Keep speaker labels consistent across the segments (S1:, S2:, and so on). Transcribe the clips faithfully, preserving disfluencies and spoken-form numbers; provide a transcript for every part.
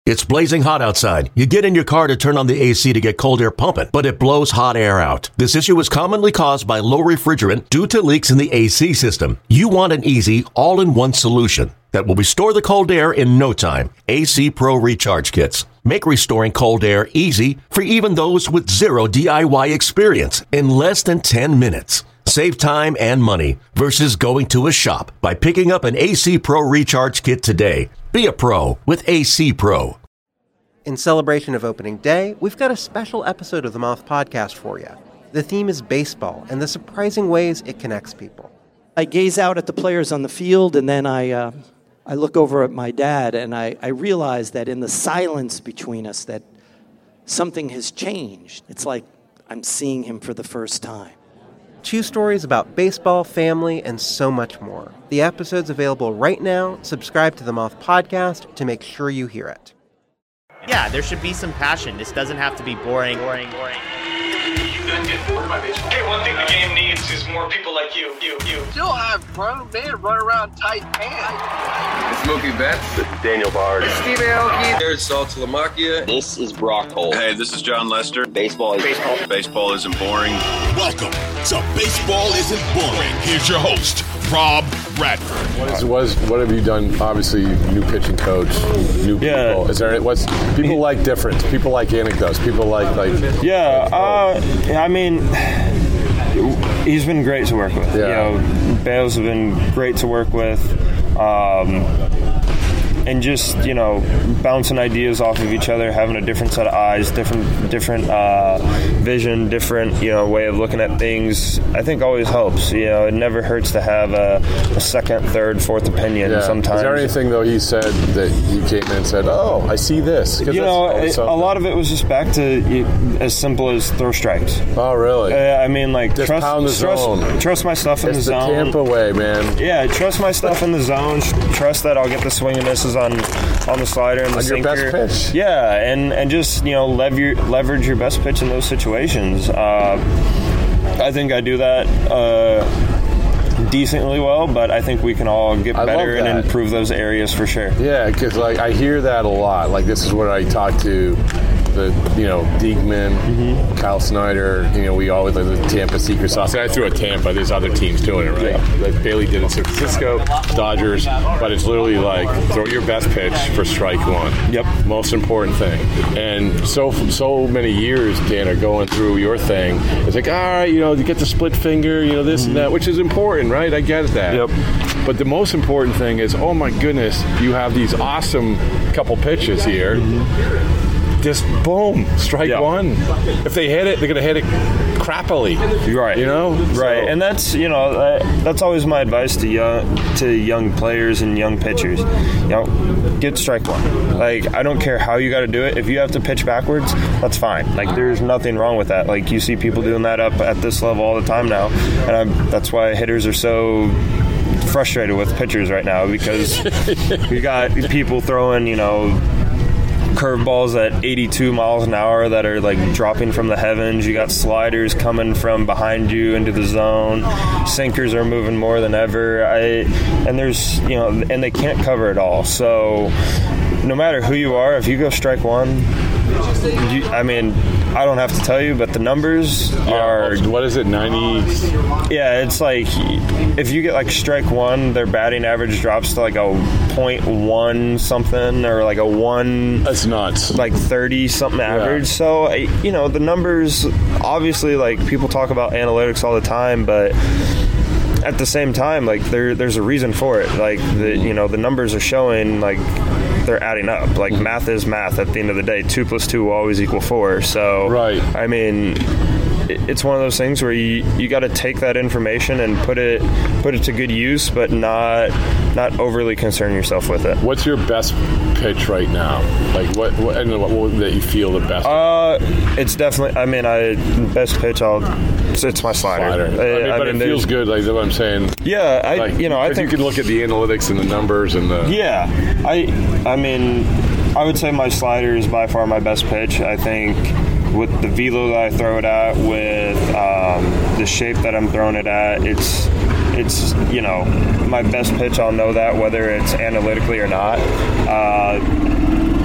S1: It's blazing hot outside. You get in your car to turn on the A C to get cold air pumping, but it blows hot air out. This issue is commonly caused by low refrigerant due to leaks in the A C system. You want an easy, all-in-one solution that will restore the cold air in no time. A C Pro Recharge Kits make restoring cold air easy for even those with zero D I Y experience in less than ten minutes. Save time and money versus going to a shop by picking up an A C Pro Recharge Kit today. Be a pro with A C Pro.
S2: In celebration of opening day, we've got a special episode of the Moth Podcast for you. The theme is baseball and the surprising ways it connects people.
S3: I gaze out at the players on the field, and then I uh, I look over at my dad, and I, I realize that in the silence between us that something has changed. It's like I'm seeing him for the first time.
S2: Two stories about baseball, family, and so much more. The episode's available right now. Subscribe to the Moth Podcast to make sure you hear it.
S4: Yeah, there should be some passion. This doesn't have to be boring, boring, boring.
S5: You gonna get bored by baseball? Hey, one thing the game needs is more people like you, you, you.
S6: Still have grown men run around tight pants.
S7: It's Mookie Betts.
S8: This is Daniel Bard.
S7: It's Steve Aoki. There's Sal Talamacchia.
S9: This is Brock Holt.
S10: Hey, this is John Lester.
S9: Baseball is
S10: baseball. Baseball isn't boring.
S11: Welcome to Baseball Isn't Boring. Here's your host, Rob Bradford.
S12: What, is, what, is, what have you done? Obviously, new pitching coach, new
S13: yeah.
S12: people. Is there what's people like different? People like anecdotes. People like like.
S13: Yeah, uh, I mean, he's been great to work with.
S12: Yeah.
S13: You know, Bales have been great to work with. Um, And just, you know, bouncing ideas off of each other, having a different set of eyes, different different uh, vision, different, you know, way of looking at things, I think always helps. You know, it never hurts to have a, a second, third, fourth opinion
S12: yeah.
S13: sometimes.
S12: Is there anything, though, he said that he came in and said, oh, I see this?
S13: You know, it, a lot of it was just back to as simple as throw strikes.
S12: Oh, really?
S13: Uh, I mean, like,
S12: just
S13: trust,
S12: pound the
S13: trust,
S12: zone.
S13: trust my stuff in
S12: it's
S13: the zone.
S12: It's the Tampa way, man.
S13: Yeah, trust my stuff in the zone. Trust that I'll get the swing and misses on on the slider and the
S12: on
S13: sinker.
S12: Your best pitch.
S13: Yeah, and, and just, you know, lever, leverage your best pitch in those situations. Uh, I think I do that uh, decently well, but I think we can all get
S12: I
S13: better and improve those areas for sure.
S12: Yeah, because like I hear that a lot. Like this is what I talk to the, you know, Diekman, mm-hmm. Kyle Snyder, you know, we always like the Tampa secret sauce. I threw a Tampa, there's other teams doing it, right? Yeah. Like Bailey did in San Francisco, Dodgers, but it's literally like throw your best pitch for strike one.
S13: Yep.
S12: Most important thing. And so so many years, Dan, are going through your thing. It's like, all right, you know, you get the split finger, you know, this mm-hmm. and that, which is important, right? I get that.
S13: Yep.
S12: But the most important thing is, oh my goodness, you have these awesome couple pitches here. Mm-hmm. Just boom, strike yeah. one. If they hit it, they're gonna hit it crappily,
S13: right?
S12: You know,
S13: right?
S12: So.
S13: And that's you know uh, that's always my advice to young to young players and young pitchers. You know, get strike one. Like I don't care how you got to do it. If you have to pitch backwards, that's fine. Like there's nothing wrong with that. Like you see people doing that up at this level all the time now, and I'm, that's why hitters are so frustrated with pitchers right now because we got people throwing you know. curveballs at eighty-two miles an hour that are like dropping from the heavens. You got sliders coming from behind you into the zone. Sinkers are moving more than ever. I and there's you know and they can't cover it all. So no matter who you are, if you go strike one, you, I mean, I don't have to tell you, but the numbers
S12: yeah,
S13: are...
S12: What is it, ninety?
S13: Yeah, it's like, if you get like strike one, their batting average drops to like a point one something, or like a one...
S12: That's nuts.
S13: Like thirty-something
S12: yeah.
S13: average. So, you know, the numbers, obviously, like, people talk about analytics all the time, but... At the same time, like there, there's a reason for it. Like the, you know, the numbers are showing like they're adding up. Like math is math. At the end of the day, two plus two will always equal four. So,
S12: right.
S13: I mean, it's one of those things where you, you got to take that information and put it put it to good use, but not not overly concern yourself with it.
S12: What's your best pitch right now? Like what, what and what, what that you feel the best?
S13: Uh, it's definitely. I mean, I best pitch. I'll. It's, it's my slider.
S12: slider. I mean,
S13: I
S12: but
S13: mean,
S12: it feels good. Like what I'm saying.
S13: Yeah, I.
S12: Like,
S13: you know, I think
S12: you can look at the analytics and the numbers and the.
S13: Yeah, I. I mean, I would say my slider is by far my best pitch. I think. With the velo that I throw it at, with um, the shape that I'm throwing it at, it's, it's you know, my best pitch. I'll know that whether it's analytically or not. Uh,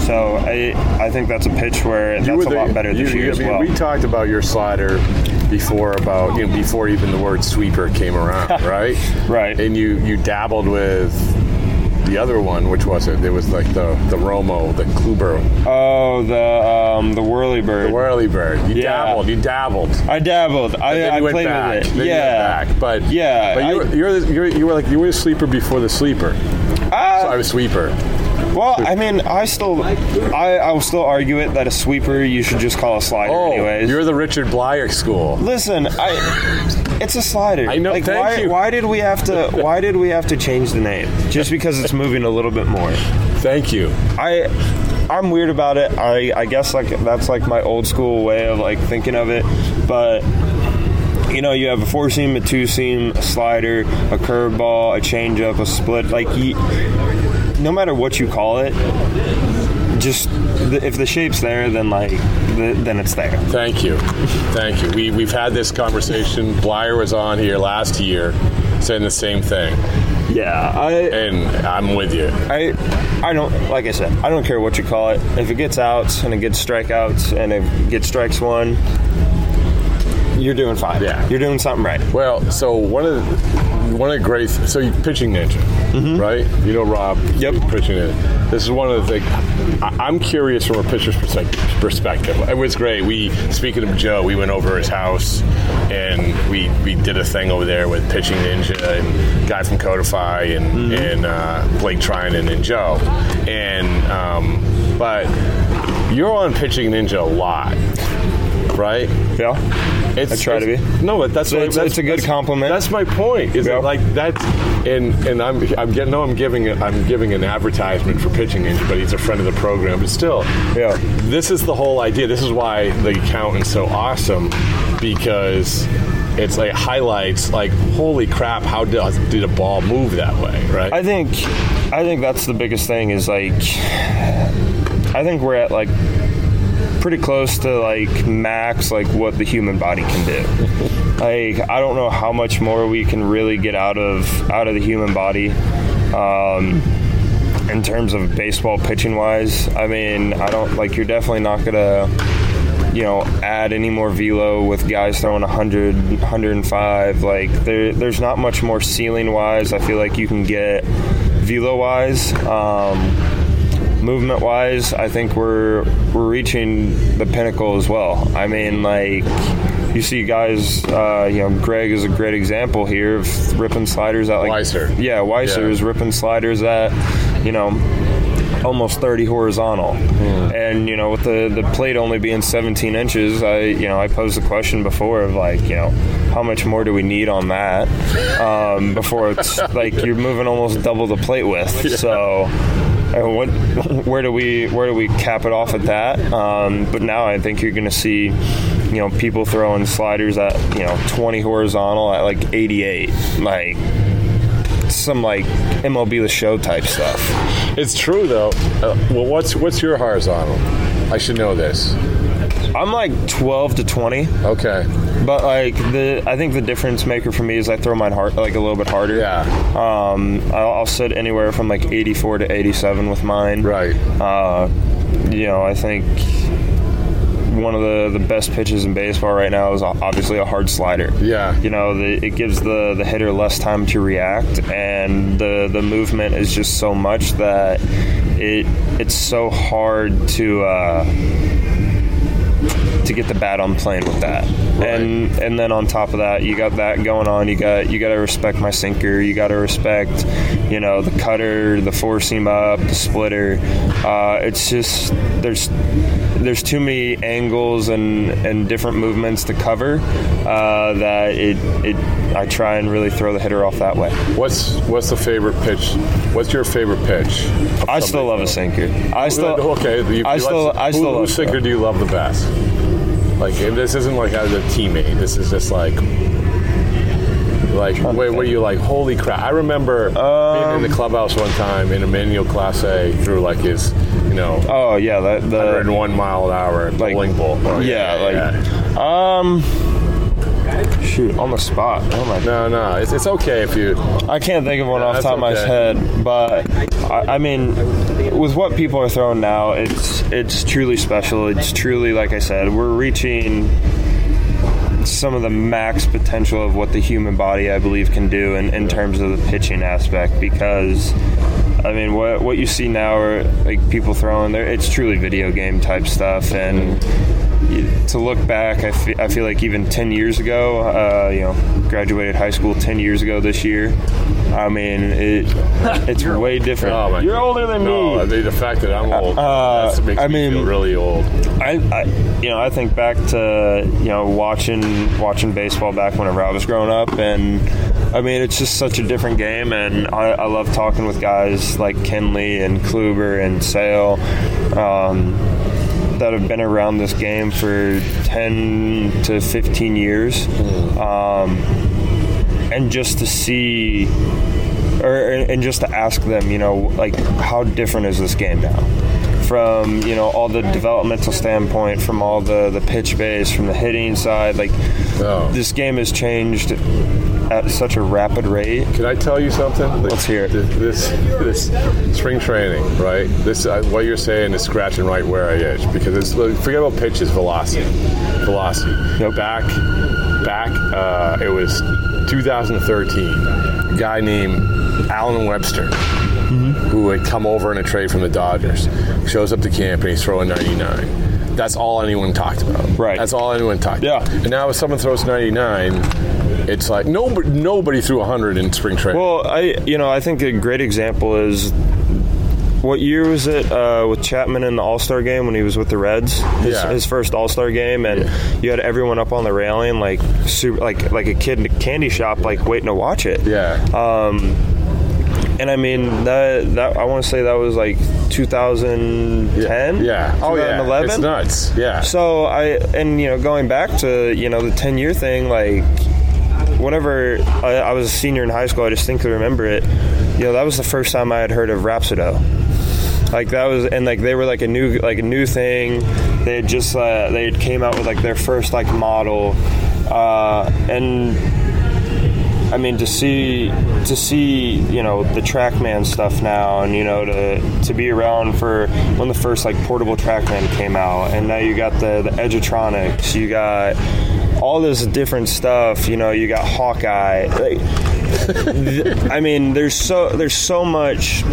S13: So I I think that's a pitch where that's a
S12: the,
S13: lot better this
S12: you,
S13: year
S12: you,
S13: as
S12: I mean,
S13: well.
S12: We talked about your slider before, about you know before even the word sweeper came around, right?
S13: Right.
S12: And you you dabbled with the other one. Which was it? It was like the the Romo, the Kluber.
S13: Oh, the um, the Whirlybird.
S12: The Whirlybird. You
S13: Yeah.
S12: dabbled. You dabbled.
S13: I dabbled. I,
S12: then
S13: I
S12: you went
S13: played
S12: back.
S13: with it.
S12: Then
S13: yeah.
S12: you went back. But
S13: yeah,
S12: but
S13: I-
S12: you're you're, the, you're you were like you were a sleeper before the sleeper.
S13: Uh,
S12: so I was sweeper.
S13: Well, I mean, I still, I, I will still argue it that a sweeper you should just call a slider.
S12: Oh,
S13: anyways.
S12: you're the Richard Blyer school.
S13: Listen, I, it's a slider.
S12: I know.
S13: Like,
S12: thank
S13: why,
S12: you.
S13: why did we have to? Why did we have to change the name? Just because it's moving a little bit more.
S12: Thank you.
S13: I, I'm weird about it. I, I guess like that's like my old school way of like thinking of it, but. You know, you have a four seam, a two seam, a slider, a curveball, a changeup, a split. Like, you, no matter what you call it, just the, if the shape's there, then like, the, then it's there.
S12: Thank you, thank you. We we've had this conversation. Blyer was on here last year, saying the same thing.
S13: Yeah, I
S12: and I'm with you.
S13: I I don't like I said. I don't care what you call it. If it gets outs and it gets strikeouts and it gets strikes one. You're doing fine.
S12: Yeah,
S13: you're doing something right.
S12: Well, so one of the, one of the great so you pitching ninja, mm-hmm. right? You know, Rob.
S13: Yep.
S12: Pitching it. This is one of the things. I'm curious from a pitcher's perspective. It was great. We speaking of Joe, we went over his house and we we did a thing over there with pitching ninja and guy from Codify and mm-hmm. and uh, Blake Trinan and Joe, and um, but you're on pitching ninja a lot. Right?
S13: Yeah.
S12: It's,
S13: I try to be.
S12: No, but that's,
S13: so
S12: what,
S13: it's,
S12: that's
S13: it's a good
S12: that's,
S13: compliment.
S12: That's my point. Is
S13: yeah.
S12: it like that? And and I'm I'm getting no I'm giving I'm giving an advertisement for Pitching Ninja, but he's a friend of the program. But still, yeah. This is the whole idea. This is why the account is so awesome, because it's like highlights like holy crap, how did did a ball move that way? Right?
S13: I think I think that's the biggest thing. Is like I think we're at like. pretty close to like max like what the human body can do. Like I don't know how much more we can really get out of out of the human body um, in terms of baseball pitching wise. I mean, I don't like you're definitely not gonna you know add any more velo with guys throwing one hundred, one oh five. Like there there's not much more ceiling wise I feel like you can get velo wise. Um, Movement wise, I think we're we're reaching the pinnacle as well. I mean, like you see guys, uh, you know, Greg is a great example here of ripping sliders at like
S12: Weiser.
S13: Yeah, Weiser yeah. is ripping sliders at, you know, almost thirty horizontal. Mm. And you know, with the the plate only being seventeen inches, I you know I posed the question before of like you know how much more do we need on that um, before it's like you're moving almost double the plate width. Yeah. So. And what, where do we where do we cap it off at that? Um, but now I think you're going to see, you know, people throwing sliders at you know twenty horizontal at like eighty-eight, like some like M L B The Show type stuff.
S12: It's true though. Uh, well, what's what's your horizontal? I should know this.
S13: I'm like twelve to twenty.
S12: Okay.
S13: But like the, I think the difference maker for me is I throw mine hard, like a little bit harder.
S12: Yeah.
S13: Um, I'll, I'll sit anywhere from like eighty-four to eighty-seven with mine.
S12: Right.
S13: Uh, you know, I think one of the, the best pitches in baseball right now is obviously a hard slider.
S12: Yeah.
S13: You know, the, it gives the, the hitter less time to react, and the the movement is just so much that it it's so hard to. Uh, to get the bat on plane with that. Right. And and then on top of that, you got that going on. You got you got to respect my sinker. You got to respect, you know, the cutter, the four seam up, the splitter. Uh, it's just there's there's too many angles and, and different movements to cover uh, that it it I try and really throw the hitter off that way.
S12: What's what's the favorite pitch? What's your favorite pitch?
S13: I still love a sinker. I still
S12: okay. You,
S13: I
S12: you
S13: still
S12: like,
S13: I still
S12: who,
S13: love
S12: whose sinker do you love the best? Like this isn't like as a teammate. This is just like, like wait, what are you like? Holy crap! I remember um, being in the clubhouse one time in Emmanuel Class A through like his, you know,
S13: oh yeah, that the
S12: one oh one mile an hour
S13: like,
S12: bowling ball. Oh,
S13: yeah,
S12: yeah,
S13: like
S12: yeah.
S13: um. Shoot, on the spot. Oh my
S12: no, no, it's, it's okay if you.
S13: I can't think of one
S12: yeah,
S13: off the top
S12: okay.
S13: of my head, but I, I mean, with what people are throwing now, it's it's truly special. It's truly, like I said, we're reaching some of the max potential of what the human body, I believe, can do in, in terms of the pitching aspect, because I mean, what what you see now are like people throwing there. It's truly video game type stuff, and to look back, I feel, I feel like even ten years ago, uh, you know, graduated high school ten years ago this year. I mean, it, it's way different.
S12: Oh,
S13: You're older than
S12: no,
S13: me.
S12: No, the fact that I'm old,
S13: uh,
S12: that makes
S13: I
S12: me
S13: mean,
S12: feel really old.
S13: I, I, you know, I think back to you know watching watching baseball back whenever I was growing up, and I mean, it's just such a different game, and I, I love talking with guys like Kenley and Kluber and Sale. Um, that have been around this game for ten to fifteen years, um, and just to see or and just to ask them, you know, like, how different is this game now? From, you know, all the developmental standpoint, from all the, the pitch base, from the hitting side, like, oh. This game has changed at such a rapid rate.
S12: Can I tell you something?
S13: Let's hear it.
S12: This, this, this spring training, right? This uh, what you're saying is scratching right where I itch, because it's, forget about pitches, velocity, velocity. Yep. Back, back. Uh, it was two thousand thirteen. A guy named Alan Webster, mm-hmm. who had come over in a trade from the Dodgers, shows up to camp and he's throwing ninety-nine. That's all anyone talked about.
S13: Right.
S12: That's all anyone talked
S13: yeah.
S12: about. And now if someone throws ninety-nine, it's like nobody nobody threw one hundred in spring training.
S13: Well, I you know I think a great example is, what year was it uh, with Chapman in the All-Star game when he was with the Reds? His,
S12: yeah.
S13: his first All-Star game, and yeah. you had everyone up on the railing like super, like like a kid in a candy shop, like waiting to watch it.
S12: Yeah.
S13: Um, and I mean that that I want to say that was like two thousand ten.
S12: Yeah. Oh yeah.
S13: eleven.
S12: It's nuts. Yeah.
S13: So I and you know going back to you know the ten-year thing, like. Whenever I, I was a senior in high school, I distinctly remember it. You know, that was the first time I had heard of Rhapsody. Like that was, and like they were like a new, like a new thing. They had just, uh, they had came out with like their first like model, uh, and I mean to see, to see, you know, the TrackMan stuff now, and you know to to be around for when the first like portable TrackMan came out, and now you got the the Edgertronics, you got. All this different stuff, you know. You got Hawkeye. Like, I mean, there's so there's so much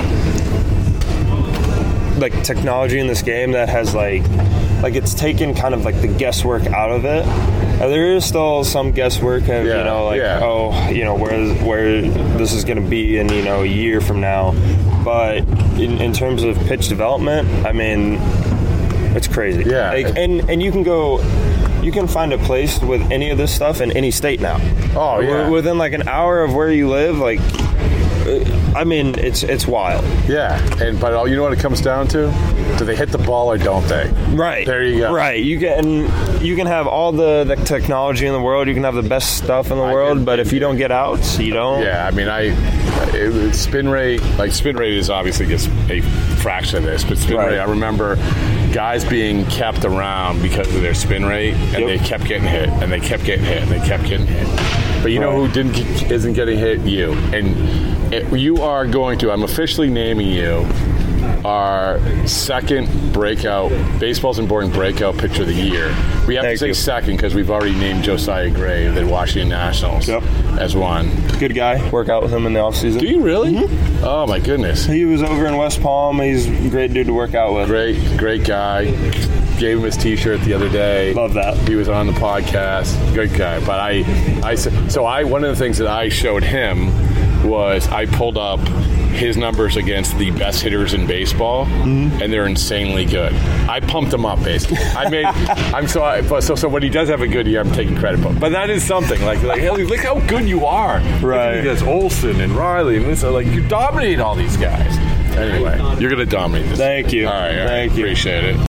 S13: like technology in this game that has like like it's taken kind of like the guesswork out of it. Uh, there is still some guesswork of
S12: yeah,
S13: you know like
S12: yeah.
S13: oh you know where where this is going to be in you know a year from now, but in, in terms of pitch development, I mean, it's crazy.
S12: Yeah,
S13: like, and and you can go. You can find a place with any of this stuff in any state now.
S12: Oh, yeah.
S13: Within like an hour of where you live, like, I mean, it's it's wild.
S12: Yeah, and but you know what it comes down to? Do they hit the ball or don't they?
S13: Right.
S12: There you go.
S13: Right. You can you can have all the, the technology in the world. You can have the best stuff in the I world, but if you don't get out, you don't.
S12: Yeah, I mean, I it, spin rate, like spin rate is obviously just a fraction of this, but spin right. rate, I remember guys being kept around because of their spin rate, and yep. they kept getting hit, and they kept getting hit, and they kept getting hit. But you right. know who didn't isn't getting hit? You. And it, you are going to, I'm officially naming you our second breakout, Baseball's Important Breakout Pitcher of the Year. We have Thank to say you. second because we've already named Josiah Gray of the Washington Nationals yep. as one.
S13: Good guy. Work out with him in the offseason.
S12: Do you really?
S13: Mm-hmm.
S12: Oh, my goodness.
S13: He was over in West Palm. He's a great dude to work out with.
S12: Great, great guy. Gave him his T-shirt the other day.
S13: Love that.
S12: He was on the podcast. Good guy. But I, I, so I, one of the things that I showed him was I pulled up his numbers against the best hitters in baseball, mm-hmm. and they're insanely good. I pumped him up, basically. I made. I'm so, I, so so when he does have a good year, I'm taking credit for it. But that is something. Like like hey, look how good you are.
S13: Right.
S12: There's Olsen and Riley and this. Like you dominate all these guys. Anyway, you're gonna dominate this.
S13: Thank you.
S12: All right. All right.
S13: Thank you.
S12: Appreciate it.